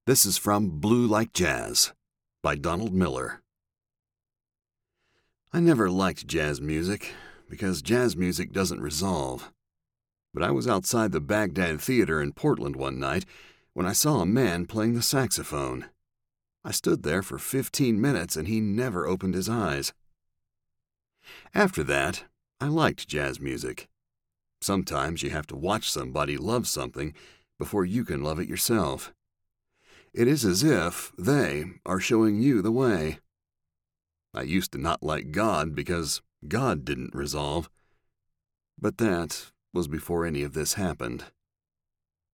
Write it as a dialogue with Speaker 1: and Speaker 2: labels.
Speaker 1: This is from Blue Like Jazz by Donald Miller. I never liked jazz music because jazz music doesn't resolve. But I was outside the Baghdad Theater in Portland one night when I saw a man playing the saxophone. I stood there for 15 minutes and he never opened his eyes. After that, I liked jazz music. Sometimes you have to watch somebody love something before you can love it yourself. It is as if they are showing you the way. I used to not like God because God didn't resolve. But that was before any of this happened.